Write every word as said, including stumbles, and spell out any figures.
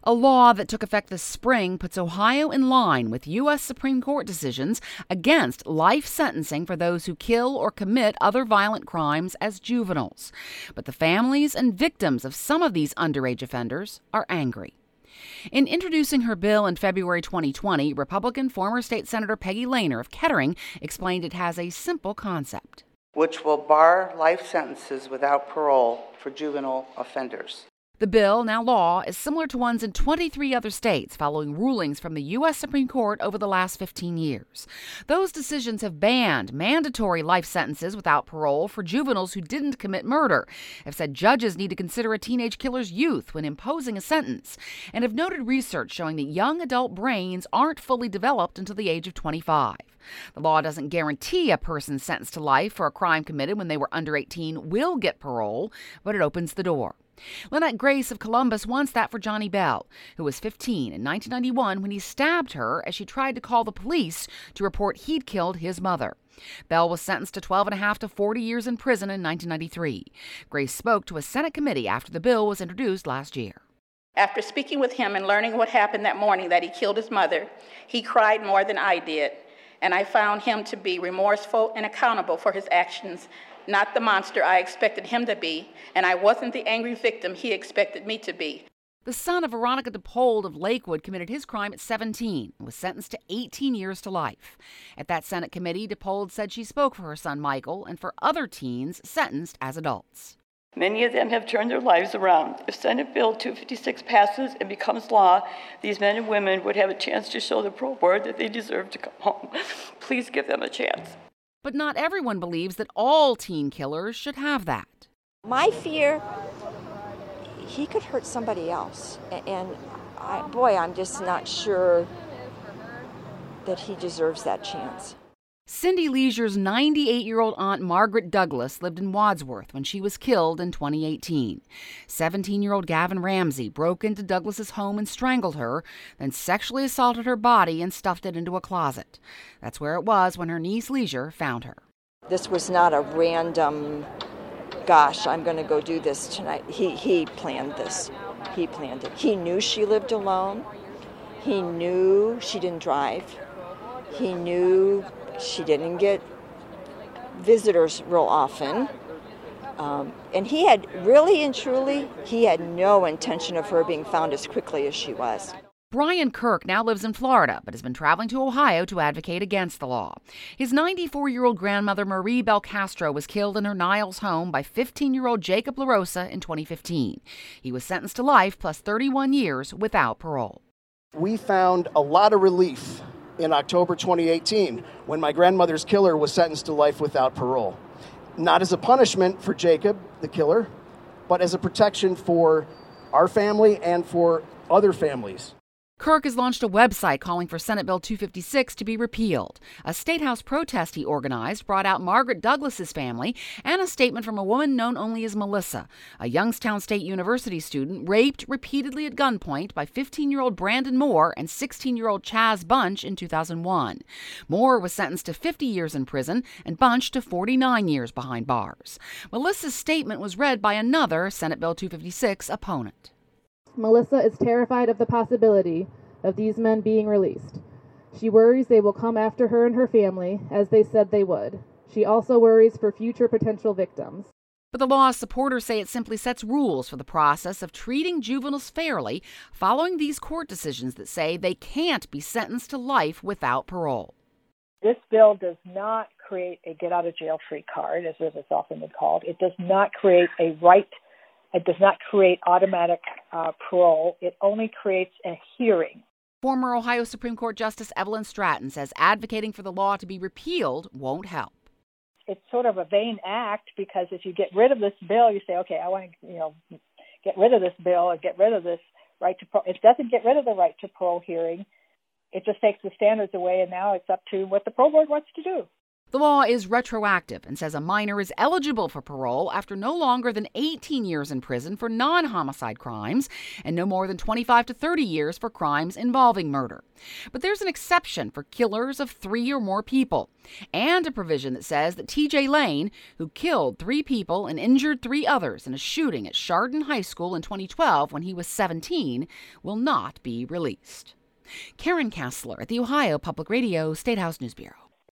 A law that took effect this spring puts Ohio in line with U S Supreme Court decisions against life sentencing for those who kill or commit other violent crimes as juveniles. But the families and victims of some of these underage offenders are angry. In introducing her bill in February twenty twenty, Republican former state Senator Peggy Lehner of Kettering explained it has a simple concept, which will bar life sentences without parole for juvenile offenders. The bill, now law, is similar to ones in twenty-three other states following rulings from the U S Supreme Court over the last fifteen years. Those decisions have banned mandatory life sentences without parole for juveniles who didn't commit murder, have said judges need to consider a teenage killer's youth when imposing a sentence, and have noted research showing that young adult brains aren't fully developed until the age of twenty-five. The law doesn't guarantee a person sentenced to life for a crime committed when they were under eighteen will get parole, but it opens the door. Lynette Grace of Columbus wants that for Johnny Bell, who was fifteen in nineteen ninety-one when he stabbed her as she tried to call the police to report he'd killed his mother. Bell was sentenced to twelve and a half to forty years in prison in nineteen ninety-three. Grace spoke to a Senate committee after the bill was introduced last year. After speaking with him and learning what happened that morning that he killed his mother, he cried more than I did, and I found him to be remorseful and accountable for his actions, not the monster I expected him to be, and I wasn't the angry victim he expected me to be. The son of Veronica DePold of Lakewood committed his crime at seventeen and was sentenced to eighteen years to life. At that Senate committee, DePold said she spoke for her son Michael and for other teens sentenced as adults. Many of them have turned their lives around. If Senate Bill two fifty-six passes and becomes law, these men and women would have a chance to show the parole board that they deserve to come home. Please give them a chance. But not everyone believes that all teen killers should have that. My fear, he could hurt somebody else. And I, boy, I'm just not sure that he deserves that chance. Cindy Leisure's ninety-eight-year-old aunt Margaret Douglas lived in Wadsworth when she was killed in twenty eighteen. seventeen-year-old Gavin Ramsey broke into Douglas's home and strangled her, then sexually assaulted her body and stuffed it into a closet. That's where it was when her niece Leisure found her. This was not a random, gosh, I'm going to go do this tonight. He, he planned this. He planned it. He knew she lived alone. He knew she didn't drive. He knew she didn't get visitors real often. Um, and he had really and truly, he had no intention of her being found as quickly as she was. Brian Kirk now lives in Florida, but has been traveling to Ohio to advocate against the law. His ninety-four-year-old grandmother, Marie Belcastro, was killed in her Niles home by fifteen-year-old Jacob LaRosa in twenty fifteen. He was sentenced to life plus thirty-one years without parole. We found a lot of relief in October twenty eighteen, when my grandmother's killer was sentenced to life without parole. Not as a punishment for Jacob, the killer, but as a protection for our family and for other families. Kirk has launched a website calling for Senate Bill two fifty-six to be repealed. A State House protest he organized brought out Margaret Douglas's family and a statement from a woman known only as Melissa, a Youngstown State University student raped repeatedly at gunpoint by fifteen-year-old Brandon Moore and sixteen-year-old Chaz Bunch in two thousand one. Moore was sentenced to fifty years in prison and Bunch to forty-nine years behind bars. Melissa's statement was read by another Senate Bill two fifty-six opponent. Melissa is terrified of the possibility of these men being released. She worries they will come after her and her family, as they said they would. She also worries for future potential victims. But the law's supporters say it simply sets rules for the process of treating juveniles fairly following these court decisions that say they can't be sentenced to life without parole. This bill does not create a get-out-of-jail-free card, as it is often been called. It does not create a right It does not create automatic uh, parole. It only creates a hearing. Former Ohio Supreme Court Justice Evelyn Stratton says advocating for the law to be repealed won't help. It's sort of a vain act because if you get rid of this bill, you say, okay, I want to, you know, get rid of this bill and get rid of this right to parole. It doesn't get rid of the right to parole hearing. It just takes the standards away, and now it's up to what the parole board wants to do. The law is retroactive and says a minor is eligible for parole after no longer than eighteen years in prison for non-homicide crimes and no more than twenty-five to thirty years for crimes involving murder. But there's an exception for killers of three or more people, and a provision that says that T J Lane, who killed three people and injured three others in a shooting at Chardon High School in twenty twelve when he was seventeen, will not be released. Karen Kassler at the Ohio Public Radio State House News Bureau.